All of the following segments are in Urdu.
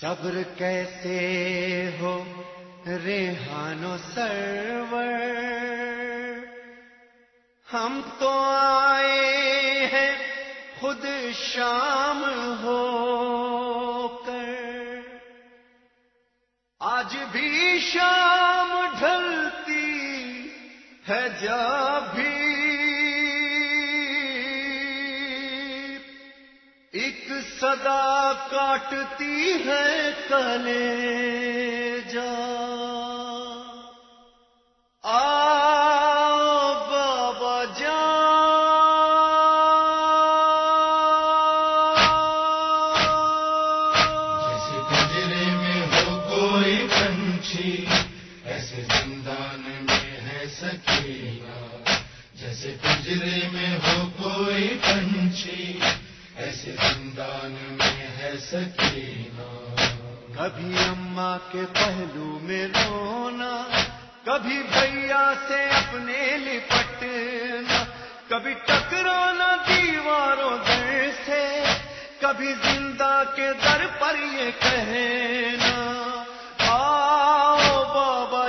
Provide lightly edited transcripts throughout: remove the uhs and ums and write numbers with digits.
صبر کیسے ہو ریحان و سرور، ہم تو آئے ہیں خود شام ہو کر، آج بھی شام ڈھلتی ہے جب بھی ایک صدا کاٹتی ہے کلیجا، بابا جان، جیسے پنجرے میں ہو کوئی پنچھی ایسے زندان میں ہے سکینہ، جیسے پنجرے میں ہو کوئی پنچھی ایسے زندان میں ہے سکینہ۔ کبھی اماں کے پہلو میں رونا، کبھی بھیا سے اپنے لپٹنا، کبھی ٹکرانا دیواروں در سے، کبھی زندہ کے در پر یہ کہنا آؤ بابا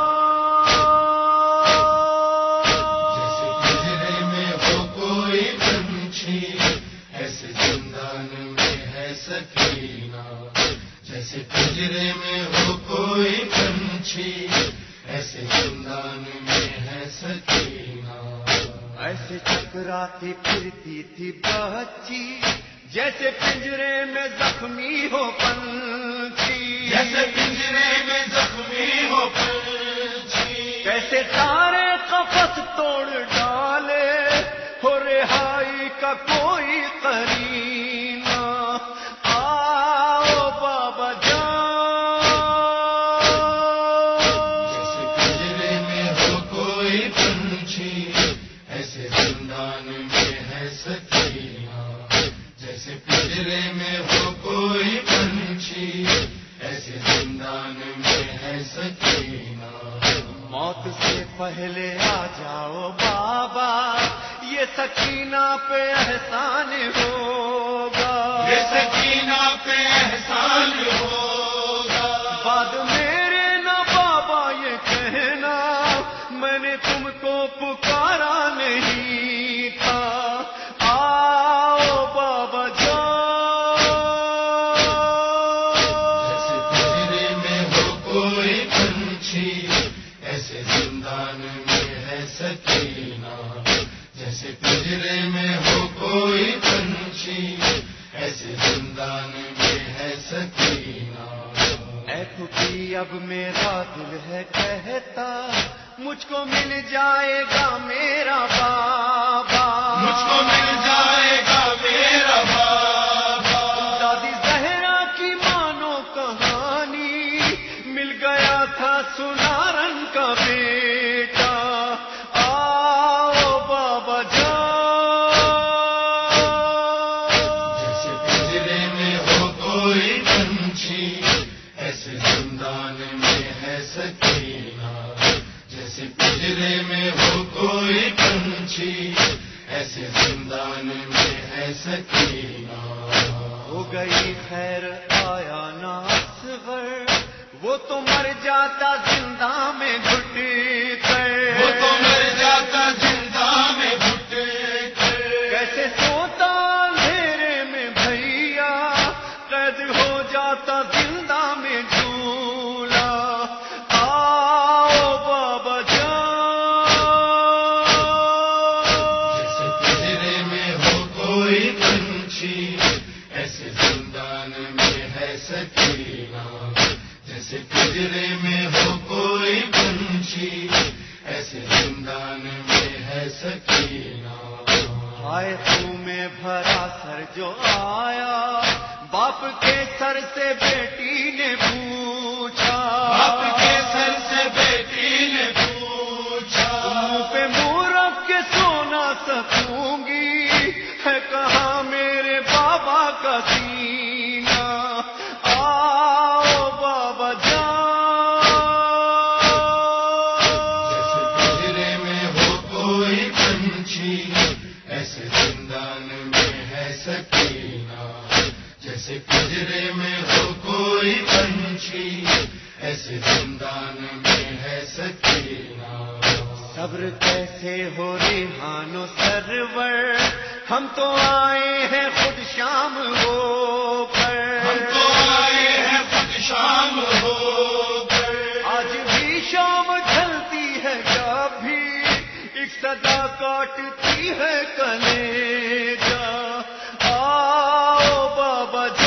جان۔ جیسے پنجرے میں ہو کوئی پنچھی ایسے زندان میں ہے سکینہ، جیسے پنجرے میں ہو کوئی پنچھی ایسے زندان میں ہے سکینہ۔ ایسے چکراتی پھرتی تھی بچی جیسے پنجرے میں زخمی ہو پنچھی، جیسے پنجرے میں زخمی ہو پنچھی، کیسے سارے قفس توڑ ڈالے ہو رہائی کا کوئی قرینہ آؤ بابا جان۔ جیسے پنجرے میں ہو کوئی پنچھی ایسے زندان میں ہے سکینہ، جیسے پنجرے میں ہو کوئی پنچھی ایسے زندان میں ہے سکینہ۔ موت سے پہلے آ جاؤ بابا، یہ سکینہ پہ احسان ہوگا، یہ سکینہ پہ احسان ہوگا، بعد میرے نہ بابا یہ کہنا میں نے تم کو پکارا نہیں تھا آؤ بابا جان۔ جیسے پنجرے میں ہو کوئی پنچھی ایسے زندان میں ہے سکینہ، جیسے پنجرے میں ہو کوئی پنچھی ایسے زندان میں ہے سکینہ۔ اے خودی اب میرا دل ہے کہتا مجھ کو مل جائے گا میرا بابا، مجھ کو مل جائے گا میرا بابا، دادی زہرا کی مانو کہانی مل گیا تھا سنارن کا بیٹا آؤ بابا جان۔ جیسے پنجرے میں ہو کوئی پنچھی ایسے زندان میں ہے سکینہ، جیسے پنجرے میں ہو کوئی پنچھی ایسے زندان میں ہے سکینہ۔ ہو گئی خیر آیا نا اصغر، وہ تو مر جاتا زندہ میں گھٹ کر، وہ تو مر جاتا زندہ میں گھٹ کر، کیسے سوتا اندھیرے میں بھیا، قید ہو جاتا زندہ میں جھولا آؤ بابا جان۔ جیسے پنجرے میں ہو کوئی پنچھی ایسے زندان میں ہے سکینہ، جیسے پنجرے میں ہو کوئی پنچھی ایسے زندان میں ہے سکینہ۔ ہائے خوں میں بھرا سر جو آیا، باپ کے سر سے بیٹی نے پوچھا، باپ کے سر سے بیٹی نے پوچھا، منہ پہ منہ رکھ کے سونا سکوں گی، ہے کہاں میرے بابا کا سینہ آؤ بابا جان۔ جیسے پنجرے میں ہو کوئی پنچھی ایسے زندان میں ہے سکینہ، جیسے پنجرے میں ہو کوئی جیسے زندان میں ہے سکینہ. صبر کیسے ہو ریحان و سرور، ہم تو آئے ہیں خود شام ہو کر. ہم تو آئے ہیں خود شام ہو کر. آج بھی شام ڈھلتی ہے جب بھی ایک صدا کاٹتی ہے کلیجا. آؤ بابا